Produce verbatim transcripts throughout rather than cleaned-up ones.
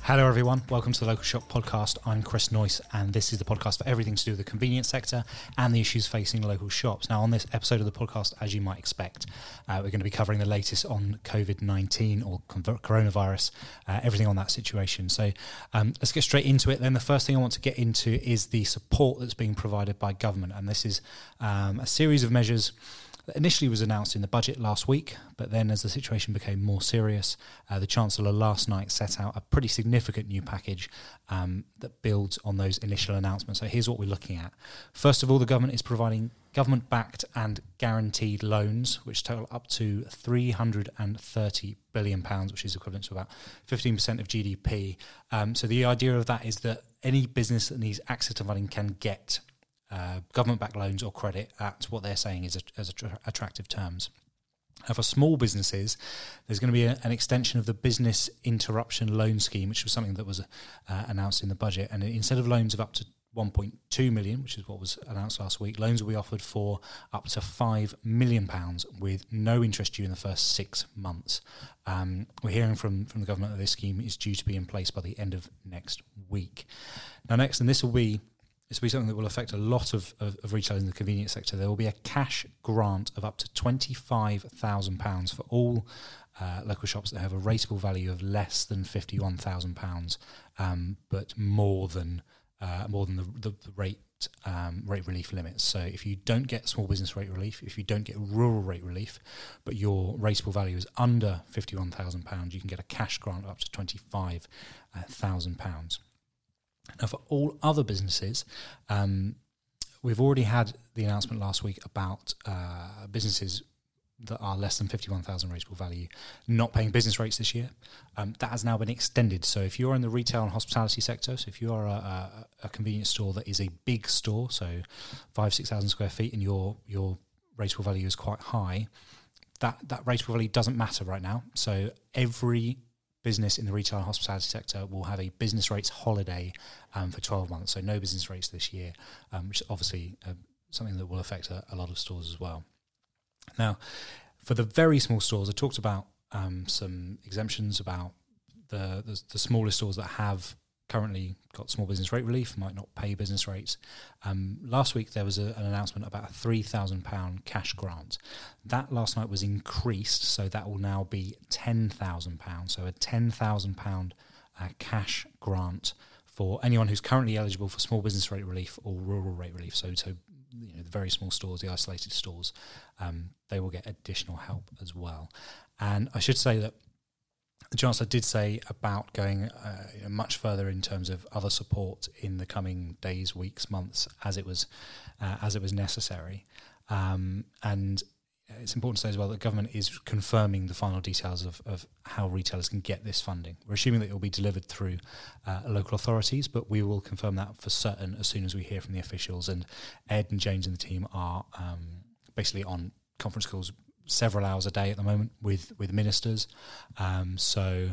Hello everyone, welcome to the Local Shop Podcast. I'm Chris Noyce and this is the podcast for everything to do with the convenience sector and the issues facing local shops. Now on this episode of the podcast, as you might expect, uh, we're going to be covering the latest on COVID nineteen or coronavirus, uh, everything on that situation. So um, let's get straight into it. Then the first thing I want to get into is the support that's being provided by government, and this is um, a series of measures that initially was announced in the budget last week, but then as the situation became more serious, uh, the Chancellor last night set out a pretty significant new package um, that builds on those initial announcements. So here's what we're looking at. First of all, the government is providing government-backed and guaranteed loans, which total up to three hundred thirty billion pounds, which is equivalent to about fifteen percent of G D P. Um, so the idea of that is that any business that needs access to funding can get Uh, government-backed loans or credit at what they're saying is a, as a, attractive terms. Now, for small businesses, there's going to be a, an extension of the Business Interruption Loan Scheme, which was something that was uh, announced in the budget. And instead of loans of up to one point two million, which is what was announced last week, loans will be offered for up to five million pounds with no interest due in the first six months. Um, we're hearing from, from the government that this scheme is due to be in place by the end of next week. Now, next, and this will be This will be something that will affect a lot of, of, of retailers in the convenience sector. There will be a cash grant of up to twenty-five thousand pounds for all uh, local shops that have a rateable value of less than fifty-one thousand pounds, um, but more than uh, more than the, the, the rate um, rate relief limits. So if you don't get small business rate relief, if you don't get rural rate relief, but your rateable value is under fifty-one thousand pounds, you can get a cash grant of up to twenty-five thousand pounds. Now, for all other businesses, um, we've already had the announcement last week about uh, businesses that are less than fifty-one thousand rateable value not paying business rates this year. Um, that has now been extended. So if you're in the retail and hospitality sector, so if you are a, a, a convenience store that is a big store, so five, six thousand square feet, and your your rateable value is quite high, that, that rateable value doesn't matter right now. So every business in the retail and hospitality sector will have a business rates holiday um, for twelve months, so no business rates this year, um, which is obviously uh, something that will affect a, a lot of stores as well. Now, for the very small stores, I talked about um, some exemptions about the, the the smallest stores that have currently got small business rate relief, might not pay business rates. Um, last week there was a, an announcement about a three thousand pounds cash grant. That last night was increased, so that will now be ten thousand pounds. So a ten thousand pounds uh, cash grant for anyone who's currently eligible for small business rate relief or rural rate relief. So, so you know, the very small stores, the isolated stores, um, they will get additional help as well. And I should say that the Chancellor did say about going uh, much further in terms of other support in the coming days, weeks, months, as it was uh, as it was necessary. Um, and it's important to say as well that government is confirming the final details of, of how retailers can get this funding. We're assuming that it will be delivered through uh, local authorities, but we will confirm that for certain as soon as we hear from the officials. And Ed and James and the team are um, basically on conference calls several hours a day at the moment with with ministers, um, so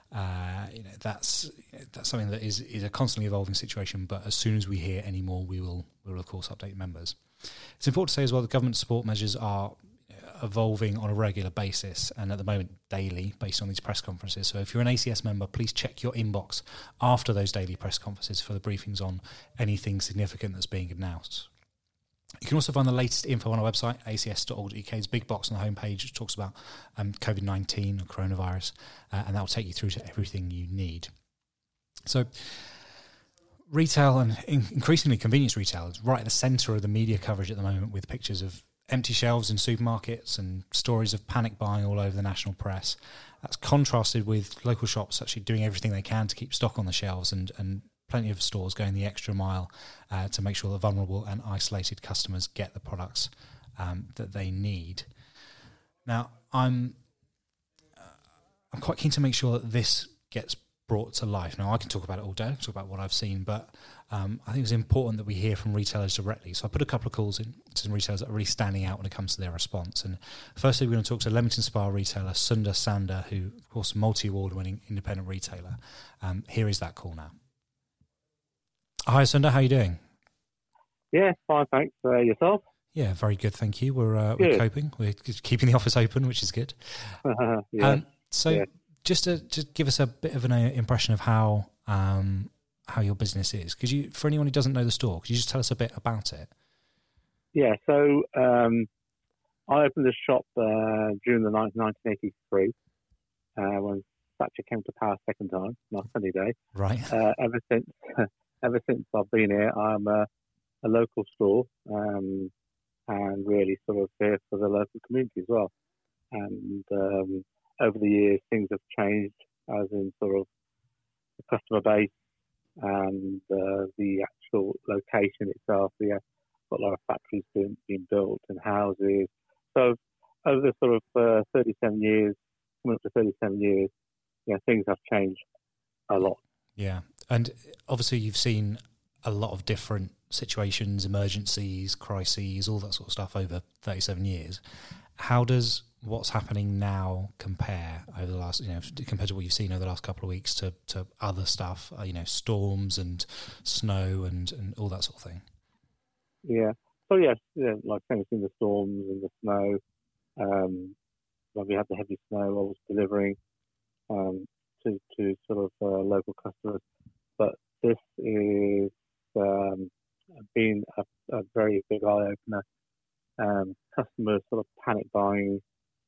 uh, you know that's that's something that is is a constantly evolving situation. But as soon as we hear any more, we will we will of course update members. It's important to say as well that government support measures are evolving on a regular basis, and at the moment daily, based on these press conferences. So if you're an A C S member, please check your inbox after those daily press conferences for the briefings on anything significant that's being announced. You can also find the latest info on our website, a c s dot org dot u k. There's a big box on the homepage which talks about um, COVID nineteen or coronavirus, uh, and that will take you through to everything you need. So retail and in- increasingly convenience retail is right at the centre of the media coverage at the moment, with pictures of empty shelves in supermarkets and stories of panic buying all over the national press. That's contrasted with local shops actually doing everything they can to keep stock on the shelves, and, and plenty of stores going the extra mile uh, to make sure that vulnerable and isolated customers get the products um, that they need. Now, I'm uh, I'm quite keen to make sure that this gets brought to life. Now, I can talk about it all day, talk about what I've seen, but um, I think it's important that we hear from retailers directly. So I put a couple of calls in to some retailers that are really standing out when it comes to their response. And firstly, we're going to talk to Leamington Spa retailer Sundar Sander, who, of course, multi-award winning independent retailer. Um, here is that call now. Hi, Sundar. How are you doing? Yeah, fine, thanks. Uh, yourself? Yeah, very good, thank you. We're uh, we're coping. We're keeping the office open, which is good. yeah. Um, so yeah. just to just give us a bit of an uh, impression of how um, how your business is. Could you, for anyone who doesn't know the store, could you just tell us a bit about it? Yeah, so um, I opened the shop uh, June the ninth, nineteen eighty-three, uh, when Thatcher came to power second time, not sunny day. Right. Uh, ever since, ever since I've been here, I'm a, a local store, um, and really sort of here for the local community as well. And um, over the years, things have changed, as in sort of the customer base and uh, the actual location itself. We have got a lot of factories being, being built and houses. So over the sort of uh, thirty-seven years, coming up to thirty-seven years, yeah, things have changed a lot. Yeah, and obviously you've seen a lot of different situations, emergencies, crises, all that sort of stuff over thirty-seven years. How does what's happening now compare over the last, you know, compared to what you've seen over the last couple of weeks to, to other stuff, uh, you know, storms and snow and, and all that sort of thing? Yeah. So yes, yeah, like things in the storms and the snow. Um, when we had the heavy snow, I was delivering um, to to sort of uh, local customers. But this is um, been a, a very big eye opener. Um, customers sort of panic buying,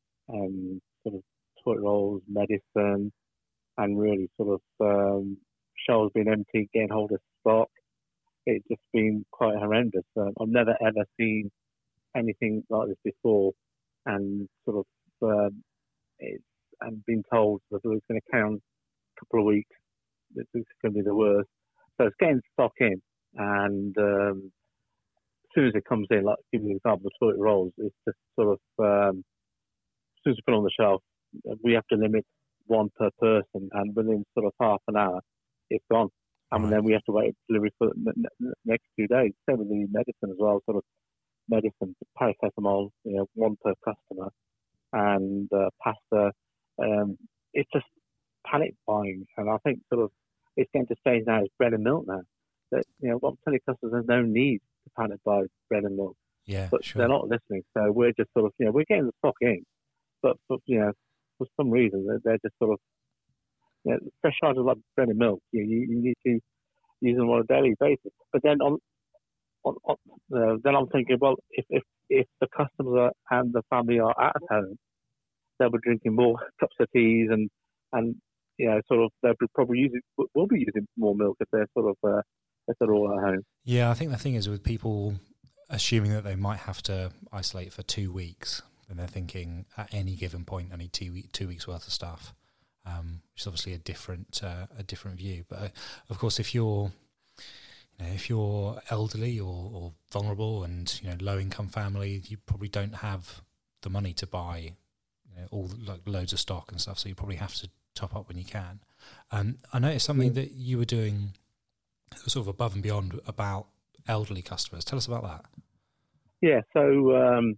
um, sort of toilet rolls, medicine, and really sort of um, shelves being empty, getting hold of stock. It's just been quite horrendous. Um, I've never ever seen anything like this before, and sort of um, it's and been told that it's going to count a couple of weeks. It's going to be the worst. So it's getting stock in, and um, as soon as it comes in, like give you an example, the toilet rolls, it's just sort of um, as soon as you put it on the shelf, we have to limit one per person, and within sort of half an hour, it's gone. And right. Then we have to wait for delivery for the next few days. Same with the medicine as well, sort of medicine, paracetamol, you know, one per customer, and uh, pasta. Um, it's just panic buying, and I think sort of it's getting to stage now is bread and milk now. That, you know, I'm telling customers there's no need to panic buy bread and milk. Yeah, but sure. They're not listening. So we're just sort of, you know, we're getting the stock in, but, but you know, for some reason they're, they're just sort of, you know, fresh items like bread and milk. You, you, you need to use them on a daily basis. But then on, on, on uh, then I'm thinking, well, if if if the customers are, and the family are at home, they'll be drinking more cups of teas and and you know, sort of they'll be probably using will be using more milk if they're sort of uh, if they're all at home. Yeah, I think the thing is with people assuming that they might have to isolate for two weeks, and they're thinking at any given point I need two week, two weeks worth of stuff, um, which is obviously a different uh, a different view. But uh, of course, if you're you know, if you're elderly or, or vulnerable and you know low income family, you probably don't have the money to buy you know, all like loads of stock and stuff. So you probably have to top up when you can. Um, I noticed something that you were doing sort of above and beyond about elderly customers. Tell us about that. Yeah, so um,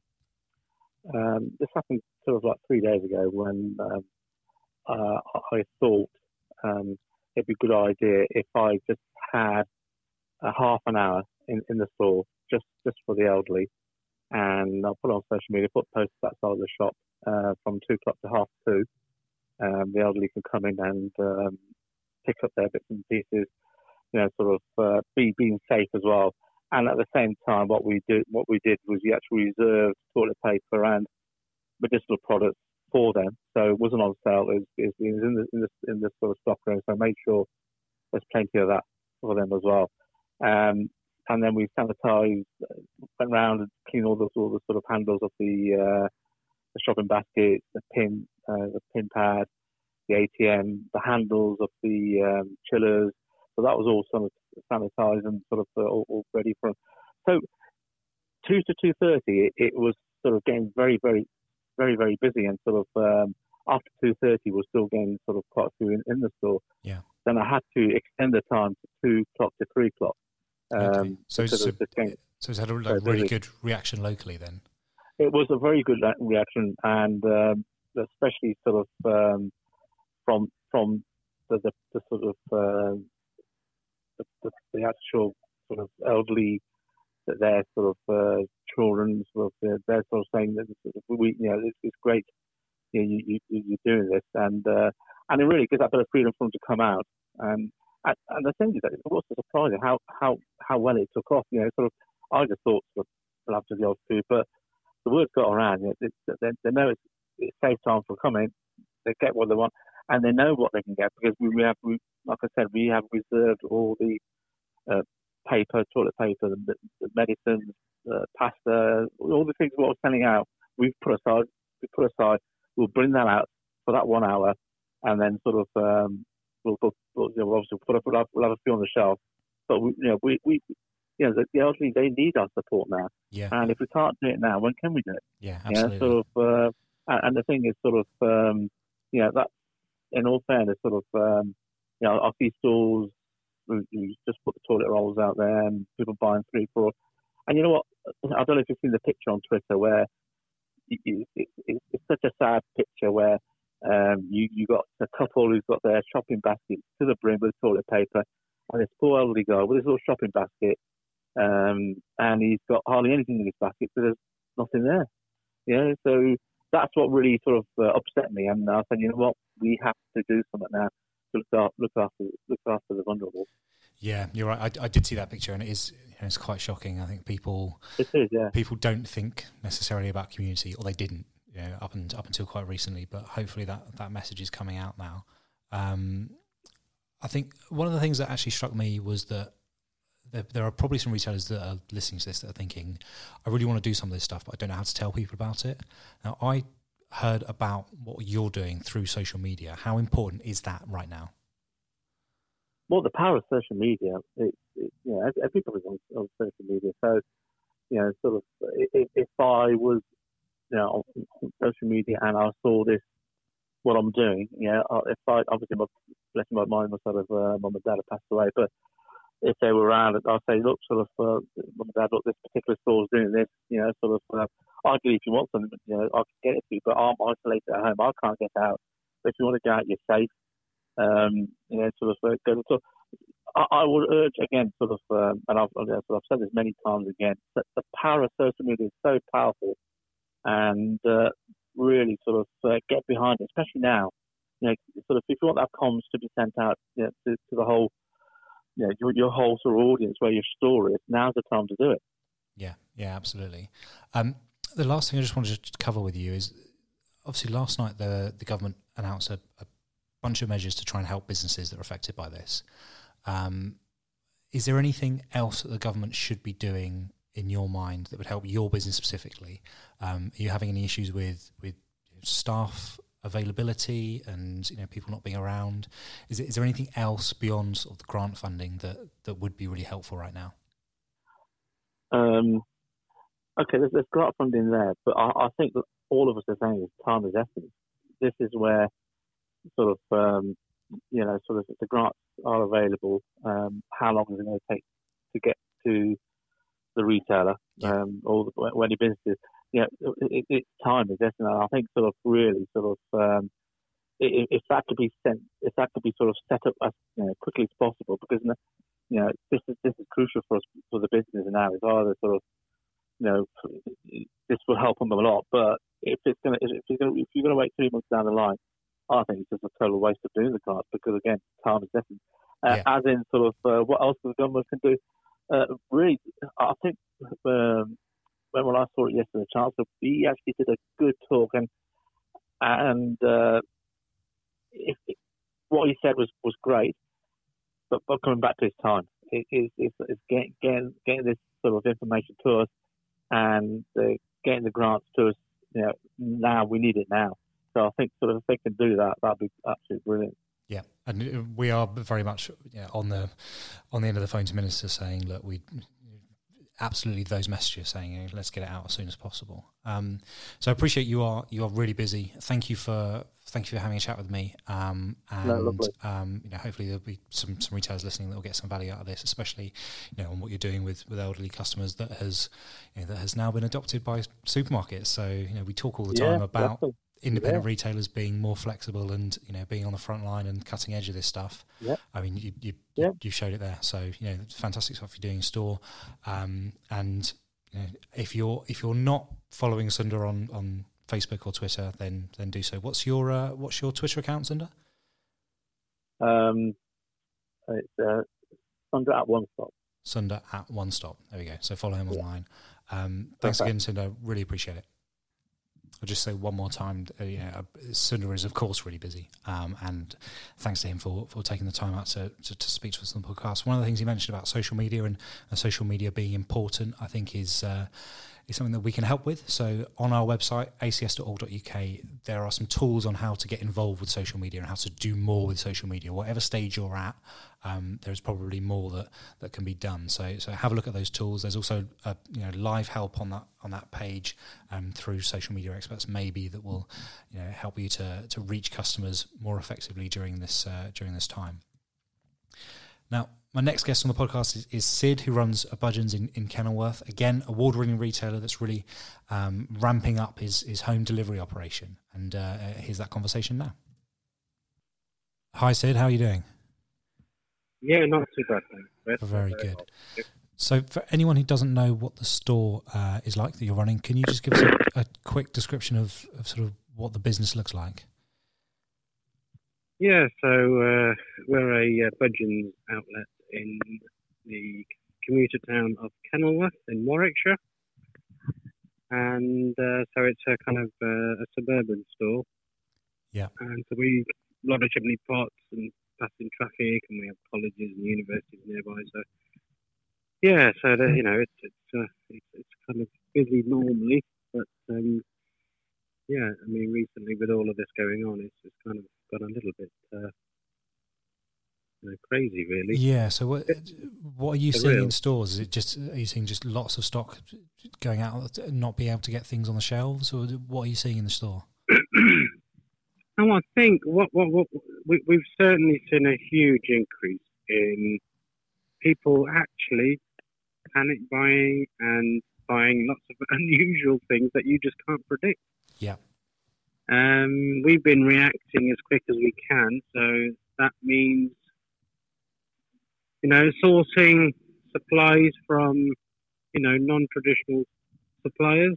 um, this happened sort of like three days ago when um, uh, I thought um, it'd be a good idea if I just had a half an hour in, in the store just, just for the elderly, and I'll put it on social media, put posts outside the shop uh, from two o'clock to half two. Um, the elderly can come in and um, pick up their bits and pieces, you know, sort of uh, be being safe as well. And at the same time, what we did, what we did was we actually reserved toilet paper and medicinal products for them. So it wasn't on sale; it was, it was in the in this in this sort of stock room. So I made sure there's plenty of that for them as well. Um, and then we sanitised, went around and cleaned all the all the sort of handles of the uh, the shopping baskets, the pin, uh, the pin pad, the A T M, the handles of the um, chillers. So that was all sort of sanitised and sort of uh, all, all ready for. So two to two thirty, it, it was sort of getting very, very, very, very busy, and sort of um, after two thirty, we're still getting sort of quite a few in, in the store. Yeah. Then I had to extend the time to two o'clock to three o'clock. Um, okay. So, so, so it's had a like, really busy. good reaction locally then. It was a very good reaction, and um, especially sort of um, from from the, the, the sort of uh, the, the, the actual sort of elderly, that their sort of uh, children, sort of uh, they're sort of saying that sort of, we, you know, it's, it's great, you know, you, you, you're doing this, and uh, and it really gives that bit of freedom for them to come out. And and, and the thing is that it's also surprising how, how, how well it took off. You know, sort of, I just thought sort of love to the old food, but the word's got around. You know, they, they, they know it's, it's safe time for coming. They get what they want, and they know what they can get because we, we have, we, like I said, we have reserved all the uh, paper, toilet paper, the, the medicines, uh, pasta, all the things we're selling out. We've put aside. We put aside. We'll bring that out for that one hour, and then sort of um, we'll, we'll, we'll you know, obviously put up, we'll have, we'll have a few on the shelf. But we, you know, we, we you know, the, the elderly, they need our support now. Yeah. And if we can't do it now, when can we do it? Yeah, absolutely. You know, sort of, uh, and the thing is, sort of, um, you know, that in all fairness, sort of, um, you know, I see stalls who, who just put the toilet rolls out there, and people buying three, four. And you know what? I don't know if you've seen the picture on Twitter where it, it, it, it's such a sad picture where um, you you got a couple who's got their shopping basket to the brim with toilet paper, and this poor elderly guy with his little shopping basket, um, and he's got hardly anything in his basket, so there's nothing there. You know, so that's what really sort of uh, upset me. And I said, you know what, we have to do something now to look after look after look after the vulnerable. Yeah, you're right. I, I did see that picture, and it is, you know, it's quite shocking. I think people, it is, yeah. people don't think necessarily about community, or they didn't, you know, up and up until quite recently. But hopefully that that message is coming out now. Um, I think one of the things that actually struck me was that there, there are probably some retailers that are listening to this that are thinking, I really want to do some of this stuff, but I don't know how to tell people about it. Now, I heard about what you're doing through social media. How important is that right now? Well, the power of social media, it, it, you know, everybody's on, on social media. So, you know, sort of, if, if I was, you know, on, on social media and I saw this, what I'm doing, you know, if I, obviously, my, bless my mind, my sort of uh, mum and dad have passed away, but if they were around, I'd say, look, sort of, uh, mum and dad, look, this particular store's doing this, you know, sort of, uh, arguably, if you want something, you know, I can get it to you, but I'm isolated at home. I can't get out. But if you want to go out, you're safe. Um, you know, sort of, uh, go to, I, I would urge again, sort of, um, and I've, I've said this many times again, that the power of social media is so powerful, and uh, really sort of uh, get behind it, especially now. You know, sort of, if you want that comms to be sent out, you know, to, to the whole, you know, your, your whole sort of audience where your store is, now's the time to do it. Yeah, yeah, absolutely. Um, the last thing I just wanted to cover with you is, obviously, last night the the government announced a, a bunch of measures to try and help businesses that are affected by this. Um, is there anything else that the government should be doing in your mind that would help your business specifically? Um, are you having any issues with with staff availability and, you know, people not being around? Is, it, is there anything else beyond sort of the grant funding that, that would be really helpful right now? Um, okay, there's, there's grant funding there, but I, I think that all of us are saying is time is essence. This is where sort of, um, you know, sort of if the grants are available, um, how long is it going to take to get to the retailer, um, or the, or any businesses? You know, it, it, time is essence. And I think sort of really sort of, um, if, if that could be sent, if that could be sort of set up as, you know, quickly as possible, because, you know, this is this is crucial for us, for the business now. Is either sort of, you know, this will help them a lot, but if it's going to, if you're going to, if you're going to wait three months down the line, I think it's just a total waste of doing the grants, because again, time is essence. Uh, yeah. As in, sort of, uh, what else the government can do? Uh, really, I think um, when, when I saw it yesterday, the Chancellor, he actually did a good talk, and and uh, if, if, what he said was, was great, but, but coming back to his time, it is it, it's getting, getting getting this sort of information to us, and uh, getting the grants to us. You know, now we need it now. So I think sort of if they can do that, that'd be absolutely brilliant. Yeah, and we are very much, you know, on the on the end of the phone to Minister saying, look, we absolutely those messages saying, you know, let's get it out as soon as possible. Um, so I appreciate you are you are really busy. Thank you for thank you for having a chat with me. Um, and no, um, you know, hopefully there'll be some some retailers listening that will get some value out of this, especially, you know, on what you're doing with, with elderly customers that has you know, that has now been adopted by supermarkets. So, you know, we talk all the time yeah, about. Definitely. Independent yeah. retailers being more flexible and, you know, being on the front line and cutting edge of this stuff. Yeah. I mean, you you, yeah. you showed it there. So, you know, fantastic stuff you're doing in store. Um, and you know, if you're if you're not following Sundar on, on Facebook or Twitter, then then do so. What's your uh, what's your Twitter account, Sundar? Um, it's uh, Sunder at One Stop. Sunder at One Stop. There we go. So follow him online. Um, thanks Okay. again, Sunder. Really appreciate it. I'll just say one more time, uh, you know, Sunder is, of course, really busy. Um, and thanks to him for, for taking the time out to, to, to speak to us on the podcast. One of the things he mentioned about social media and, and social media being important, I think, is uh, is something that we can help with. So on our website, a c s dot org dot u k, there are some tools on how to get involved with social media and how to do more with social media. Whatever stage you're at, um, there's probably more that, that can be done. So so have a look at those tools. There's also a, you know live help on that on that page um, through social media experts maybe that will you know help you to to reach customers more effectively during this uh, during this time. Now, my next guest on the podcast is, is Sid, who runs a Budgeons in, in Kenilworth. Again, award-winning retailer that's really um, ramping up his, his home delivery operation. And uh, here's that conversation now. Hi, Sid. How are you doing? Yeah, not too bad, thanks. Very good. So for anyone who doesn't know what the store uh, is like that you're running, can you just give us a, a quick description of, of sort of what the business looks like? Yeah, so uh, we're a uh, Budgeons outlet in the commuter town of Kenilworth in Warwickshire. And uh, so it's a kind of uh, a suburban store. Yeah. And so we, a lot of chimney pots and passing traffic, and we have colleges and universities nearby. So, yeah, so, the, you know, it's it's, uh, it's it's kind of busy normally. But, um, yeah, I mean, recently with all of this going on, it's just kind of got a little bit uh, you know, crazy, really. Yeah. So what what are you For seeing real. in stores? Is it just are you seeing just lots of stock going out, not being able to get things on the shelves, or what are you seeing in the store? And I think what what, what we, we've certainly seen a huge increase in people actually panic buying and buying lots of unusual things that you just can't predict. Yeah. Um, we've been reacting as quick as we can, so that means, you know, sourcing supplies from, you know, non-traditional suppliers.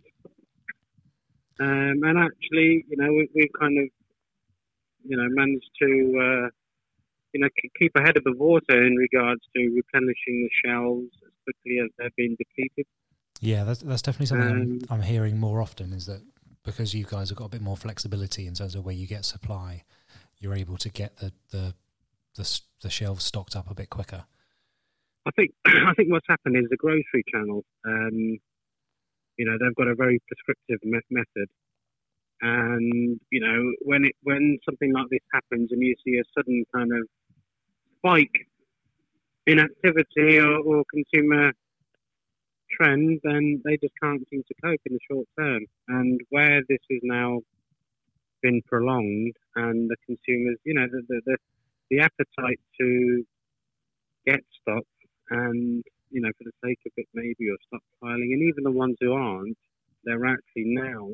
Um, and actually, you know, we, we've kind of, you know, managed to, uh, you know, k- keep ahead of the water in regards to replenishing the shelves as quickly as they're being depleted. Yeah, that's that's definitely something Um, I'm, I'm hearing more often, is that because you guys have got a bit more flexibility in terms of where you get supply, you're able to get the the the, s- the shelves stocked up a bit quicker. I think I think what's happened is the grocery channel. Um, you know, they've got a very prescriptive me- method, and you know, when it when something like this happens, and you see a sudden kind of spike in activity or, or consumer trend, then they just can't seem to cope in the short term. And where this has now been prolonged, and the consumers, you know, the the, the, the appetite to get stock, and you know, for the sake of it, maybe you're stockpiling, and even the ones who aren't, they're actually now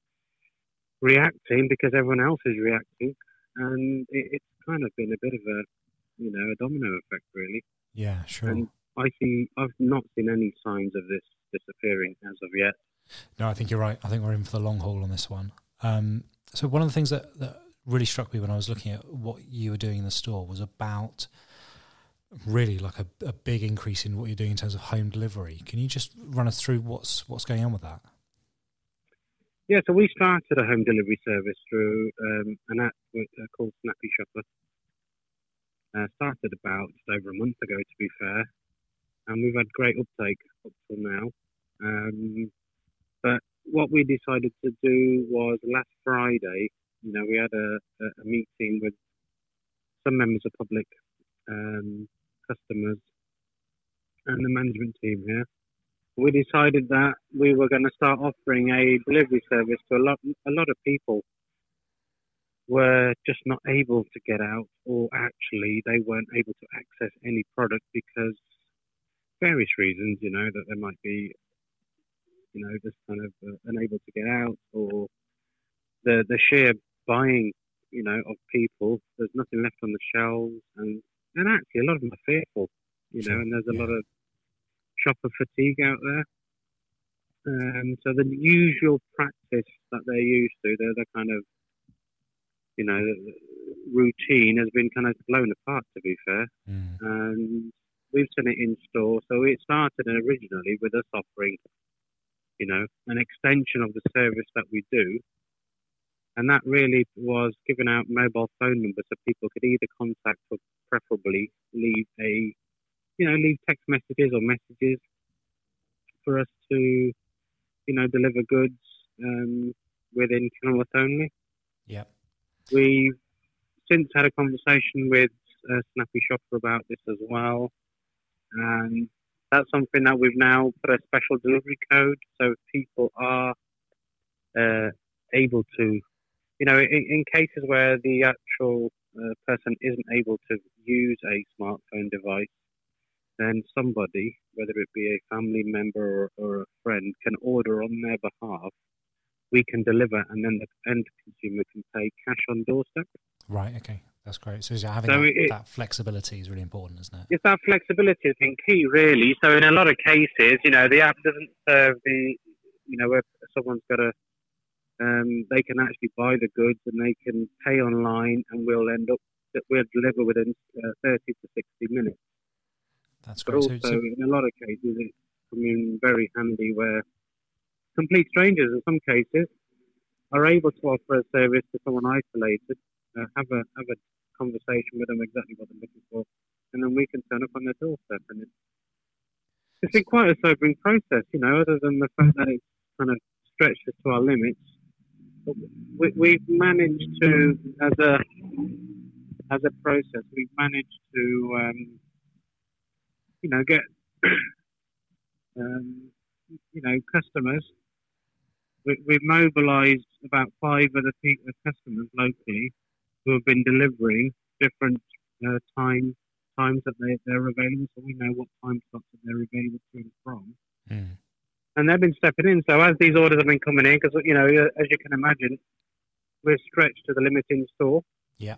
reacting because everyone else is reacting, and it, it's kind of been a bit of a, you know, a domino effect, really. Yeah, sure. And I see, I've not seen any signs of this disappearing as of yet. No, I think you're right. I think we're in for the long haul on this one. Um, so one of the things that, that really struck me when I was looking at what you were doing in the store was about really like a, a big increase in what you're doing in terms of home delivery. Can you just run us through what's what's going on with that? Yeah, so we started a home delivery service through um, an app with, uh, called Snappy Shopper. Uh, started about just over a month ago, to be fair, and we've had great uptake up till now. Um, but what we decided to do was last Friday, you know, we had a, a, a meeting with some members of public, um, customers, and the management team here. We decided that we were going to start offering a delivery service to a lot, a lot of people were just not able to get out, or actually they weren't able to access any product because various reasons, you know, that they might be, you know, just kind of uh, unable to get out, or the the sheer buying, you know, of people. There's nothing left on the shelves, and and actually a lot of them are fearful, you know, Sure, and there's a yeah. lot of shopper fatigue out there. Um, so the usual practice that they're used to, they're, they're kind of, you know, routine has been kind of blown apart, to be fair. Mm. And we've seen it in store. So it started originally with us offering, you know, an extension of the service that we do. And that really was giving out mobile phone numbers so people could either contact or preferably leave a, you know, leave text messages or messages for us to, you know, deliver goods um, within Kenilworth only. Yeah. We've since had a conversation with uh, Snappy Shopper about this as well. And that's something that we've now put a special delivery code so people are uh, able to, you know, in, in cases where the actual uh, person isn't able to use a smartphone device, then somebody, whether it be a family member or, or a friend, can order on their behalf. We can deliver, and then the end consumer can pay cash on doorstep. Right, okay. That's great. So having so that, it, that flexibility is really important, isn't it? It's that flexibility has been key, really. So in a lot of cases, you know, the app doesn't serve the, you know, if someone's got a, um, they can actually buy the goods and they can pay online, and we'll end up, we'll deliver within uh, thirty to sixty minutes. That's But great. also, so, so, in a lot of cases, it's coming very handy where complete strangers, in some cases, are able to offer a service to someone isolated, uh, have a have a conversation with them exactly what they're looking for, and then we can turn up on their doorstep. And it's, it's been quite a sobering process, you know, other than the fact that it's kind of stretched us to our limits. But we, we've managed to, as a as a process, we've managed to, um, you know, get, um, you know, customers. We, we've mobilised about five other people, customers locally who have been delivering different uh, time times that they, they're available, so we know what time slots that they're available to and from. mm. And they've been stepping in. So as these orders have been coming in, because, you know, as you can imagine, we're stretched to the limit in store. Yeah.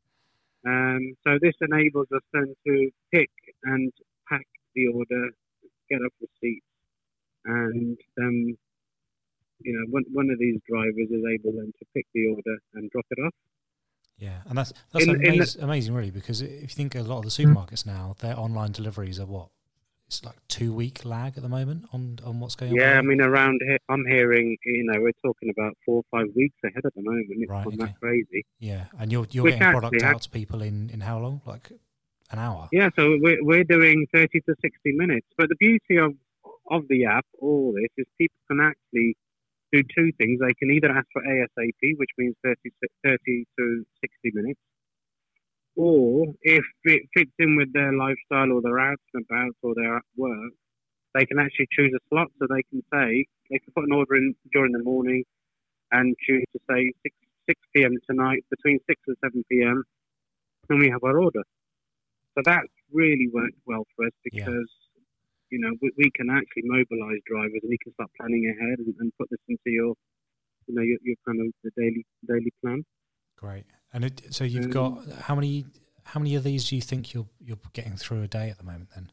Um, so this enables us then to pick and pack the order, get up receipts, and um, you know, one, one of these drivers is able then to pick the order and drop it off. Yeah, and that's that's In- in amaz- amazing, really, because if you think a lot of the supermarkets now, their online deliveries are what? It's like two week lag at the moment on, on what's going on. Yeah, I mean, around here, I'm hearing, you know, we're talking about four or five weeks ahead at the moment. It's Right, not okay. that crazy. Yeah, and you're you're Which getting product actually out had- to people in, in how long? Like an hour? Yeah, so we're, we're doing thirty to sixty minutes. But the beauty of, of the app, all this, is people can actually do two things. They can either ask for ASAP, which means thirty, thirty to sixty minutes, or if it fits in with their lifestyle or they're out and about or they're at work, they can actually choose a slot. So they can say, they can put an order in during the morning and choose to say six p.m. tonight, between six and seven p.m., and we have our order. So that's really worked well for us because, Yeah. you know, we, we can actually mobilise drivers and you can start planning ahead and, and put this into your, you know, your, your kind of the daily daily plan. Great. And it, so you've Um, got how many how many of these do you think you're you're getting through a day at the moment then?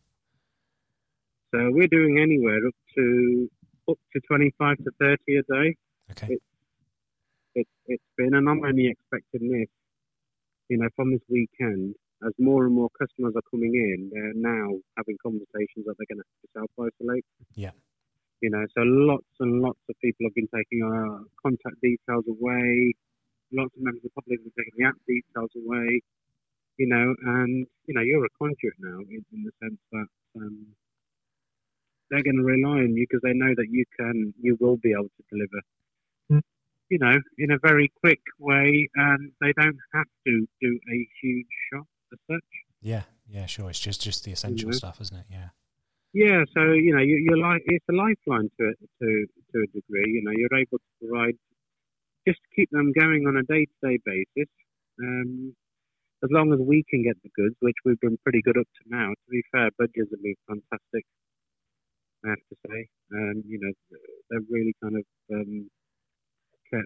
So we're doing anywhere up to up to twenty-five to thirty a day. Okay. It, it, it's been, and I'm only expecting this, you know, from this weekend, as more and more customers are coming in, they're now having conversations that they're going to have to self-isolate. Yeah. You know, so lots and lots of people have been taking our contact details away. Lots of members of the public have been taking the app details away. You know, and, you know, you're a conduit now in, in the sense that um, they're going to rely on you because they know that you can, you will be able to deliver, mm. you know, in a very quick way, and they don't have to do a huge shop as such. Yeah, yeah, sure. It's just, just the essential Mhm. stuff, isn't it? Yeah. Yeah, so, you know, you, you're like, it's a lifeline to, to, to a degree. You know, you're able to provide, just to keep them going on a day-to-day basis. Um, as long as we can get the goods, which we've been pretty good up to now. To be fair, budgets have been fantastic, I have to say. Um, you know, they've really kind of um, kept,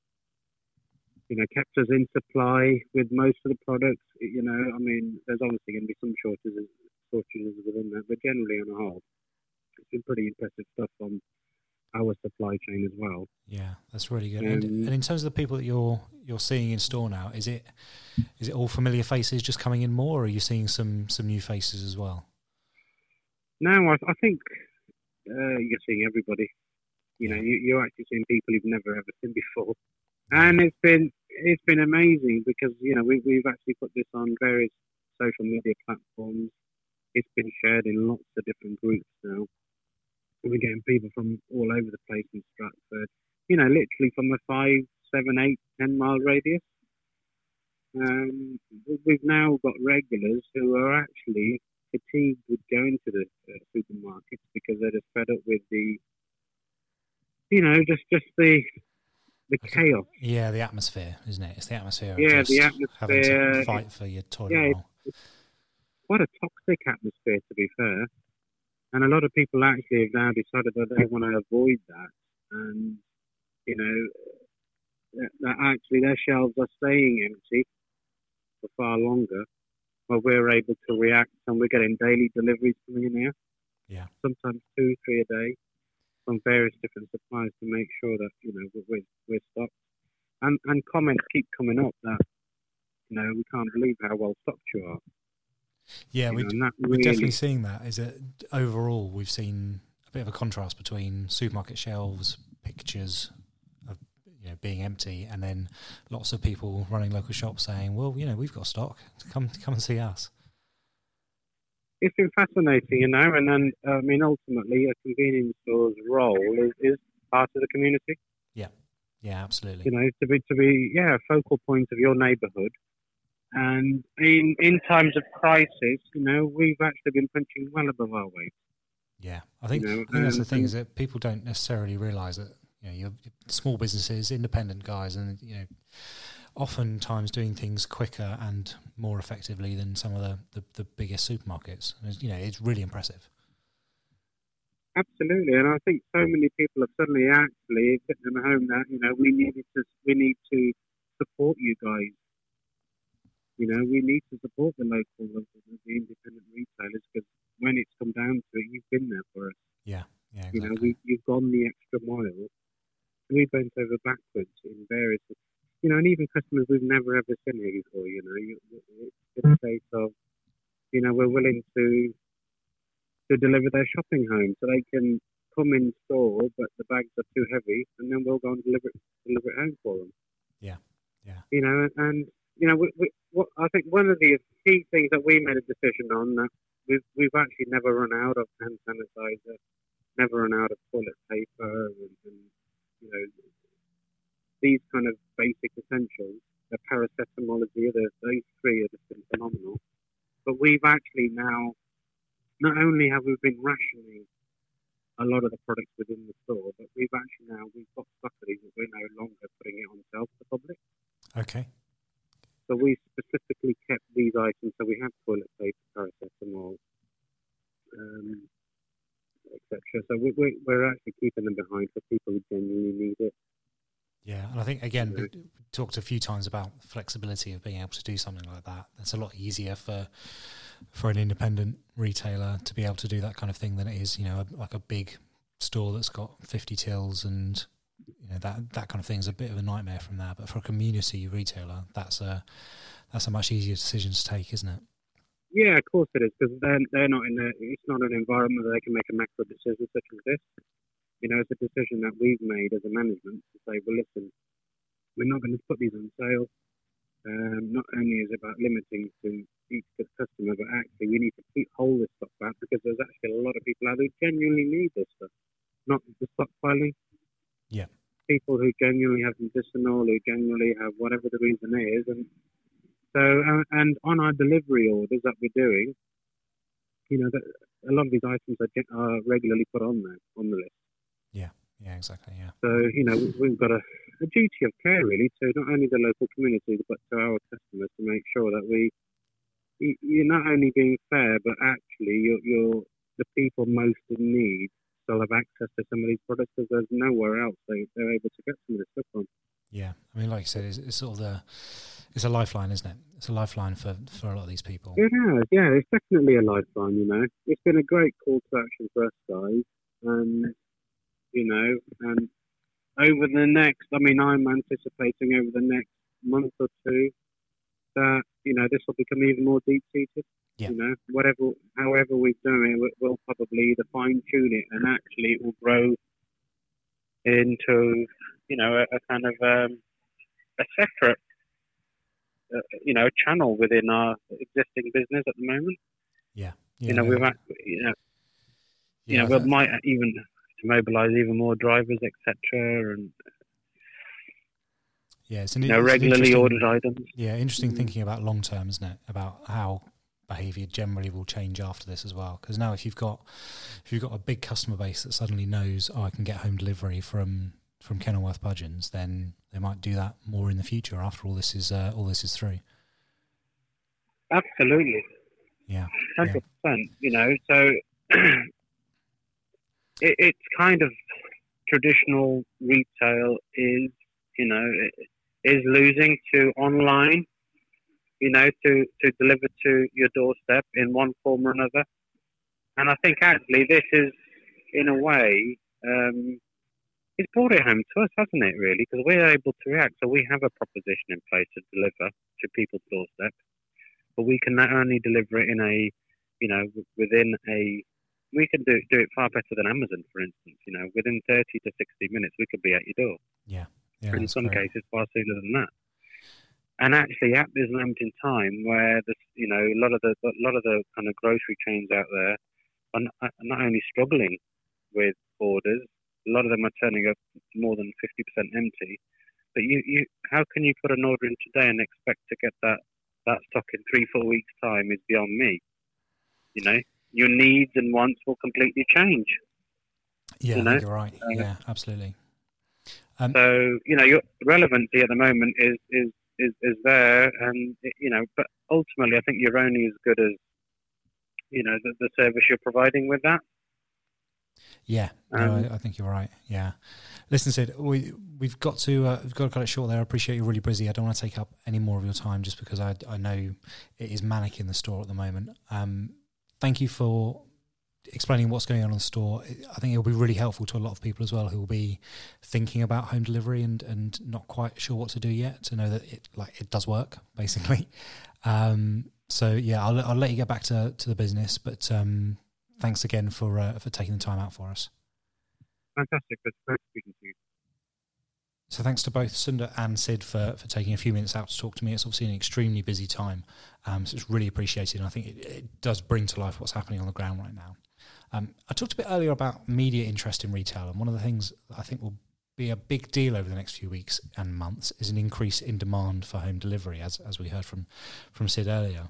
you know, kept us in supply with most of the products. You know, I mean, there's obviously going to be some shortages, shortages within that, but generally on the whole, it's been pretty impressive stuff on our supply chain as well. Yeah, that's really good. Um, and, and in terms of the people that you're you're seeing in store now, is it is it all familiar faces just coming in more, or are you seeing some some new faces as well? No, I, I think uh, you're seeing everybody. You know, you, you're actually seeing people you've never ever seen before, and it's been it's been amazing because you know we, we've actually put this on various social media platforms. It's been shared in lots of different groups now. We're getting people from all over the place in Stratford. You know, literally from a five, seven, eight, ten mile radius. Um, we've now got regulars who are actually fatigued with going to the uh, supermarkets because they're just fed up with the, you know, just just the the chaos. Yeah, the atmosphere, isn't it? It's the atmosphere. Yeah, of just the atmosphere. Having to fight for your toilet yeah, roll. It's, it's quite a toxic atmosphere, to be fair. And a lot of people actually have now decided that they want to avoid that, and you know, that actually their shelves are staying empty for far longer, while we're able to react, and we're getting daily deliveries coming in here. Yeah. Sometimes two, three a day from various different suppliers to make sure that, you know, we're, we're stocked. And, and comments keep coming up that, you know, we can't believe how well stocked you are. Yeah, you we, know, we're really, definitely seeing that. Is that overall we've seen a bit of a contrast between supermarket shelves, pictures of you know being empty, and then lots of people running local shops saying, "Well, you know, we've got stock. Come, come and see us." It's been fascinating, you know, and then I mean, ultimately, a convenience store's role is, is part of the community. Yeah, yeah, absolutely. You know, to be to be yeah, a focal point of your neighbourhood. And in in times of crisis, you know, we've actually been punching well above our weight. Yeah, I think, you know, I think that's the and, thing and, is that people don't necessarily realise that you know you're small businesses, independent guys, and you know, oftentimes doing things quicker and more effectively than some of the, the, the biggest supermarkets. And you know, it's really impressive. Absolutely, and I think so many people have suddenly actually hit them home that you know we needed to we need to support you guys. You know, we need to support the local, the, the independent retailers because when it's come down to it, you've been there for us. Yeah, yeah, exactly. You know, we, you've gone the extra mile. We bent over backwards in various, you know, and even customers we've never ever seen here before. You know, you, it's a case of, you know, we're willing to to deliver their shopping home so they can come in store, but the bags are too heavy, and then we'll go and deliver it, deliver it home for them. Yeah, yeah. You know, and you know, we, we, what, I think one of the key things that we made a decision on that we've we've actually never run out of hand sanitizer, never run out of toilet paper, and, and you know, these kind of basic essentials. The paracetamol is the other; those three have just been phenomenal. But we've actually now, not only have we been rationing a lot of the products within the store, but we've actually now we've got stock of these that we're no longer putting it on sale to the public. Okay. So we specifically kept these items. So we have toilet paper, paracetamol, um, et cetera. So we, we, we're actually keeping them behind for people who genuinely need it. Yeah, and I think, again, we talked a few times about flexibility of being able to do something like that. It's a lot easier for for an independent retailer to be able to do that kind of thing than it is, you know, like a big store that's got fifty tills and, you know, that that kind of thing is a bit of a nightmare from that. But for a community retailer, that's a that's a much easier decision to take, isn't it? Yeah, of course it is, because they're, they're not in a, it's not an environment that they can make a macro decision such as this. You know, it's a decision that we've made as a management to say, well, listen, we're not going to put these on sale. Um, not only is it about limiting to each customer, but actually we need to keep hold of stock back because there's actually a lot of people out there who genuinely need this stuff, not the stockpiling. Yeah. People who genuinely have medicinal, who genuinely have whatever the reason is. And so, uh, and on our delivery orders that we're doing, you know, that a lot of these items are, are regularly put on there, on the list. Yeah, yeah, exactly, yeah. So, you know, we've got a, a duty of care, really, to not only the local community, but to our customers to make sure that we, you're not only being fair, but actually you're, you're the people most in need still have access to some of these products because there's nowhere else they, they're able to get some of this stuff from. Yeah, I mean, like you said, it's, it's sort of the, it's a lifeline, isn't it? It's a lifeline for, for a lot of these people. It has, yeah, it's definitely a lifeline, you know. It's been a great call to action for us guys, and, you know, and over the next, I mean, I'm anticipating over the next month or two that, you know, this will become even more deep-seated. Yeah. You know, whatever, however we've done it, we'll probably either fine-tune it and actually it will grow into, you know, a, a kind of um, a separate, uh, you know, channel within our existing business at the moment. Yeah. yeah you know, no. we've, you know, Yeah, you know, we might even to mobilise even more drivers, et cetera, and yeah, it's an, you know, it's regularly ordered items. Yeah, interesting Mm. thinking about long term, isn't it? About how behaviour generally will change after this as well. Because now, if you've got if you've got a big customer base that suddenly knows, oh, I can get home delivery from from Kenilworth Budgeons, then they might do that more in the future after all this is uh, all this is through. Absolutely. Yeah, hundred yeah. percent. You know, so it, it's kind of traditional retail is, you know, is losing to online. You know, to, to deliver to your doorstep in one form or another. And I think actually this is, in a way, um, it's brought it home to us, hasn't it, really? Because we're able to react. So we have a proposition in place to deliver to people's doorsteps. But we can not only deliver it in a, you know, within a, we can do, do it far better than Amazon, for instance. You know, within thirty to sixty minutes, we could be at your door. Yeah. yeah in some great. cases, far sooner than that. And actually, at this moment in time, where the, you know, a lot of the a lot of the kind of grocery chains out there are not, are not only struggling with orders, a lot of them are turning up more than fifty percent empty. But you, you, how can you put an order in today and expect to get that, that stock in three, four weeks' time is beyond me. You know, your needs and wants will completely change. Yeah, you I know? think you're right. Uh, yeah, absolutely. Um, so you know, your relevancy at the moment is is. Is, is there, and you know, but ultimately, I think you're only as good as, you know, the, the service you're providing with that. Yeah, um, no, I, I think you're right. Yeah, listen, Sid, we we've got to uh, we've got to cut it short there. I appreciate you're really busy. I don't want to take up any more of your time, just because I I know it is manic in the store at the moment. Um, thank you for explaining what's going on in the store. I think it'll be really helpful to a lot of people as well who will be thinking about home delivery and, and not quite sure what to do yet, to know that it like it does work, basically. Um, so yeah, I'll I'll let you get back to, to the business, but um, thanks again for uh, for taking the time out for us. Fantastic. It's great speaking to you. So thanks to both Sundar and Sid for, for taking a few minutes out to talk to me. It's obviously an extremely busy time, um, so it's really appreciated, and I think it, it does bring to life what's happening on the ground right now. Um, I talked a bit earlier about media interest in retail, and one of the things that I think will be a big deal over the next few weeks and months is an increase in demand for home delivery, as as we heard from, from Sid earlier.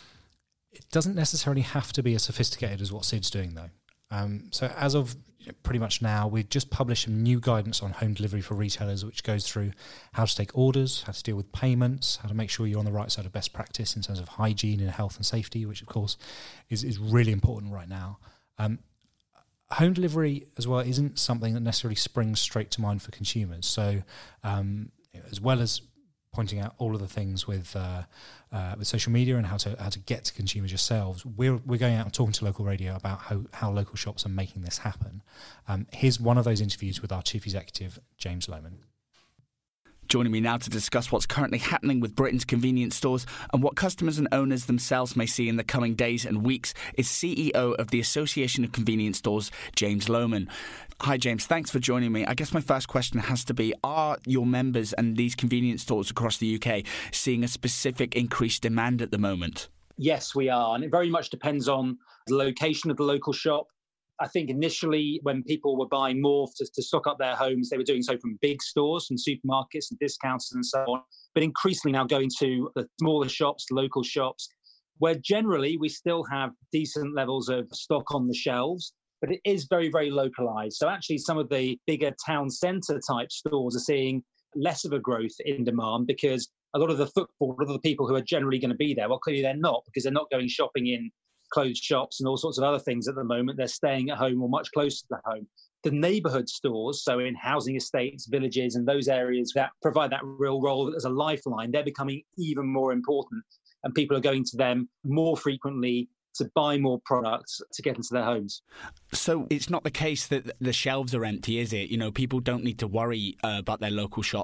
It doesn't necessarily have to be as sophisticated as what Sid's doing, though. Um, so as of pretty much now, we've just published some new guidance on home delivery for retailers, which goes through how to take orders, how to deal with payments, how to make sure you're on the right side of best practice in terms of hygiene and health and safety, which of course is, is really important right now. Um, home delivery as well isn't something that necessarily springs straight to mind for consumers. So um, as well as pointing out all of the things with uh, uh, with social media and how to how to get to consumers yourselves, we're we're going out and talking to local radio about how, how local shops are making this happen. Um, here's one of those interviews with our Chief Executive, James Lohman. Joining me now to discuss what's currently happening with Britain's convenience stores and what customers and owners themselves may see in the coming days and weeks is C E O of the Association of Convenience Stores, James Lohman. Hi, James. Thanks for joining me. I guess my first question has to be, are your members and these convenience stores across the U K seeing a specific increased demand at the moment? Yes, we are. And it very much depends on the location of the local shop. I think initially when people were buying more to, to stock up their homes, they were doing so from big stores, from supermarkets and discounters and so on. But increasingly now going to the smaller shops, local shops, where generally we still have decent levels of stock on the shelves, but it is very, very localized. So actually some of the bigger town centre type stores are seeing less of a growth in demand because a lot of the footfall, a lot of the people who are generally going to be there, well, clearly they're not, because they're not going shopping in closed shops and all sorts of other things at the moment. They're staying at home or much closer to home. The neighbourhood stores, so in housing estates, villages, and those areas that provide that real role as a lifeline, they're becoming even more important, and people are going to them more frequently to buy more products to get into their homes. So it's not the case that the shelves are empty, is it? You know, people don't need to worry uh, about their local shops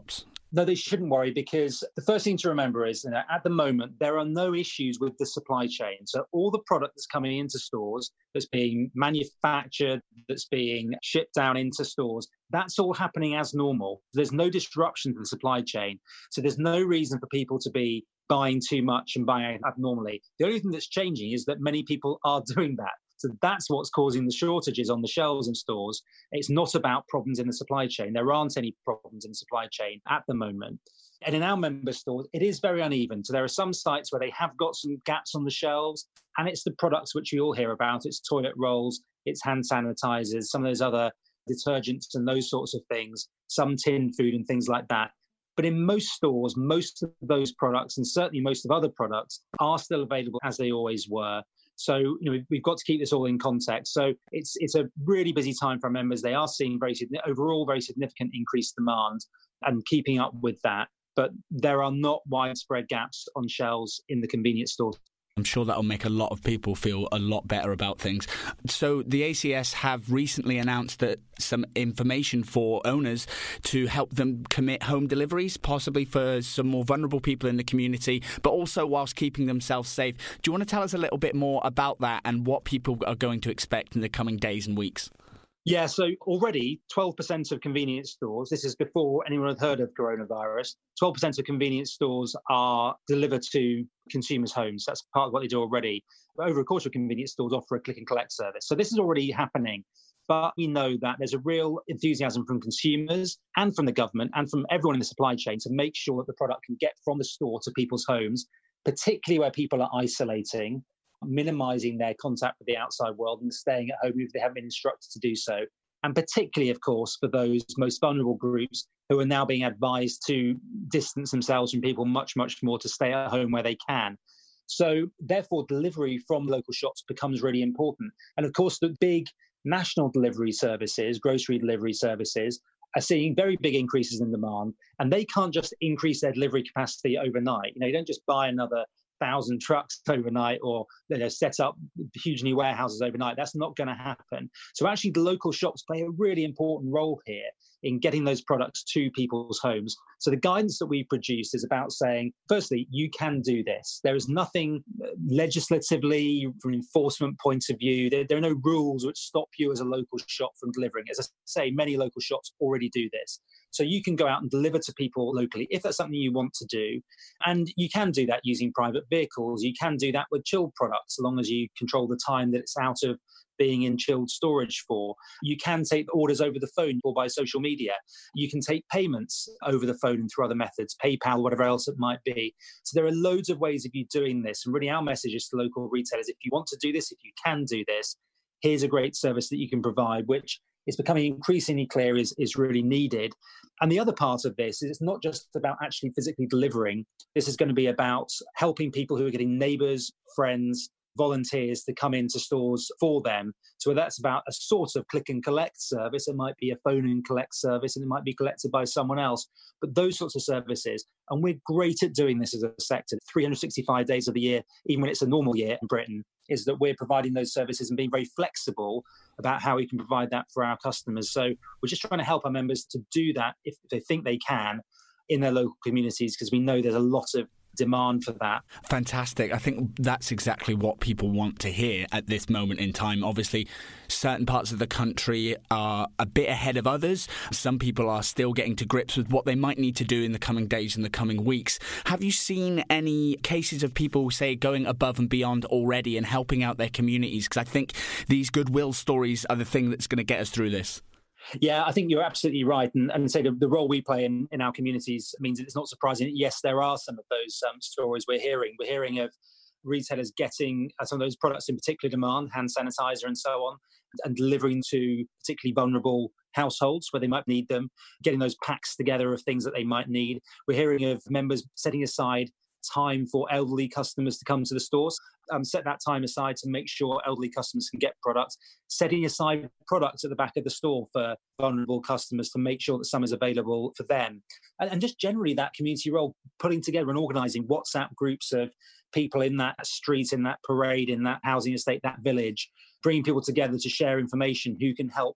No, they shouldn't worry, because the first thing to remember is that at the moment, there are no issues with the supply chain. So all the product that's coming into stores, that's being manufactured, that's being shipped down into stores, that's all happening as normal. There's no disruption to the supply chain. So there's no reason for people to be buying too much and buying abnormally. The only thing that's changing is that many people are doing that. So that's what's causing the shortages on the shelves in stores. It's not about problems in the supply chain. There aren't any problems in the supply chain at the moment. And in our member stores, it is very uneven. So there are some sites where they have got some gaps on the shelves, and it's the products which we all hear about. It's toilet rolls, it's hand sanitizers, some of those other detergents and those sorts of things, some tin food and things like that. But in most stores, most of those products, and certainly most of other products, are still available as they always were. So, you know, we've got to keep this all in context. So it's it's a really busy time for our members. They are seeing very overall very significant increased demand and keeping up with that. But there are not widespread gaps on shelves in the convenience stores. I'm sure that'll make a lot of people feel a lot better about things. So the A C S have recently announced that some information for owners to help them commit home deliveries, possibly for some more vulnerable people in the community, but also whilst keeping themselves safe. Do you want to tell us a little bit more about that and what people are going to expect in the coming days and weeks? Yeah, so already twelve percent of convenience stores, this is before anyone had heard of coronavirus, twelve percent of convenience stores are delivered to consumers' homes. That's part of what they do already. Over a quarter of convenience stores offer a click and collect service. So this is already happening. But we know that there's a real enthusiasm from consumers and from the government and from everyone in the supply chain to make sure that the product can get from the store to people's homes, particularly where people are isolating, minimising their contact with the outside world and staying at home if they haven't been instructed to do so. And particularly, of course, for those most vulnerable groups who are now being advised to distance themselves from people much, much more, to stay at home where they can. So therefore, delivery from local shops becomes really important. And of course, the big national delivery services, grocery delivery services, are seeing very big increases in demand. And they can't just increase their delivery capacity overnight. You know, you don't just buy another thousand trucks overnight or, you know, set up huge new warehouses overnight. That's not going to happen. So actually the local shops play a really important role here in getting those products to people's homes. So the guidance that we produced is about saying, firstly, you can do this. There is nothing legislatively from an enforcement point of view. There, there are no rules which stop you as a local shop from delivering. As I say, many local shops already do this. So you can go out and deliver to people locally if that's something you want to do. And you can do that using private vehicles. You can do that with chilled products, as long as you control the time that it's out of being in chilled storage for. You can take orders over the phone or by social media. You can take payments over the phone and through other methods, PayPal, whatever else it might be. So there are loads of ways of you doing this. And really our message is to local retailers, if you want to do this, if you can do this, here's a great service that you can provide, which is becoming increasingly clear is, is really needed. And the other part of this is it's not just about actually physically delivering. This is going to be about helping people who are getting neighbours, friends, volunteers to come into stores for them. So that's about a sort of click and collect service. It might be a phone and collect service, and it might be collected by someone else. But those sorts of services, and we're great at doing this as a sector, three hundred sixty-five days of the year, even when it's a normal year in Britain, is that we're providing those services and being very flexible about how we can provide that for our customers. So we're just trying to help our members to do that if they think they can in their local communities, because we know there's a lot of demand for that. Fantastic. I think that's exactly what people want to hear at this moment in time. Obviously, certain parts of the country are a bit ahead of others. Some people are still getting to grips with what they might need to do in the coming days and the coming weeks. Have you seen any cases of people, say, going above and beyond already and helping out their communities? Because I think these goodwill stories are the thing that's going to get us through this. Yeah, I think you're absolutely right. And, and say the, the role we play in, in our communities means that it's not surprising. Yes, there are some of those um, stories we're hearing. We're hearing of retailers getting uh, some of those products in particular demand, hand sanitizer and so on, and delivering to particularly vulnerable households where they might need them, getting those packs together of things that they might need. We're hearing of members setting aside time for elderly customers to come to the stores, um, set that time aside to make sure elderly customers can get products, setting aside products at the back of the store for vulnerable customers to make sure that some is available for them. And, and just generally that community role, putting together and organising WhatsApp groups of people in that street, in that parade, in that housing estate, that village, bringing people together to share information who can help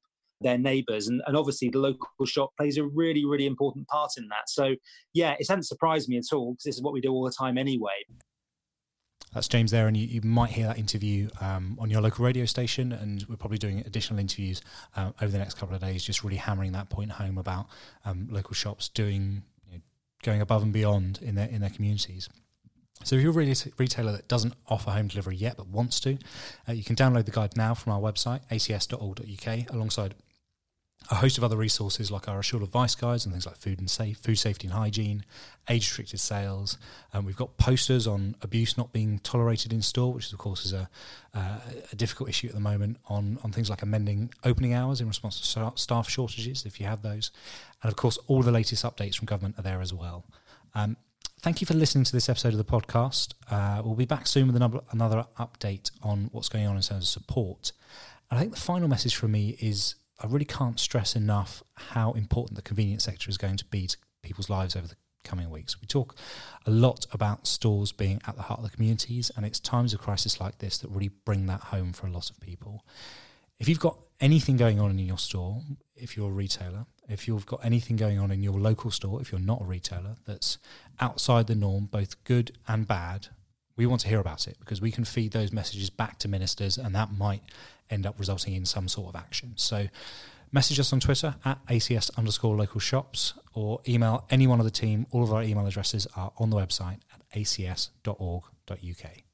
their neighbours. And, and obviously the local shop plays a really, really important part in that. So, yeah, it hasn't surprised me at all because this is what we do all the time anyway. That's James there, and you, you might hear that interview um, on your local radio station, and we're probably doing additional interviews uh, over the next couple of days, just really hammering that point home about um, local shops doing, you know, going above and beyond in their in their communities. So if you're a retailer that doesn't offer home delivery yet but wants to, uh, you can download the guide now from our website, a c s dot org dot u k, alongside a host of other resources like our assured advice guides and things like food and safe, food safety and hygiene, age-restricted sales. Um, we've got posters on abuse not being tolerated in store, which of course is a, uh, a difficult issue at the moment, on, on things like amending opening hours in response to staff shortages, if you have those. And of course, all the latest updates from government are there as well. Um, Thank you for listening to this episode of the podcast. Uh, we'll be back soon with another, another update on what's going on in terms of support. And I think the final message from me is I really can't stress enough how important the convenience sector is going to be to people's lives over the coming weeks. We talk a lot about stores being at the heart of the communities, and it's times of crisis like this that really bring that home for a lot of people. If you've got anything going on in your store, if you're a retailer, if you've got anything going on in your local store, if you're not a retailer, that's outside the norm, both good and bad, we want to hear about it because we can feed those messages back to ministers and that might end up resulting in some sort of action. So message us on Twitter at A C S underscore local shops or email any one of the team. All of our email addresses are on the website at a c s dot org dot u k.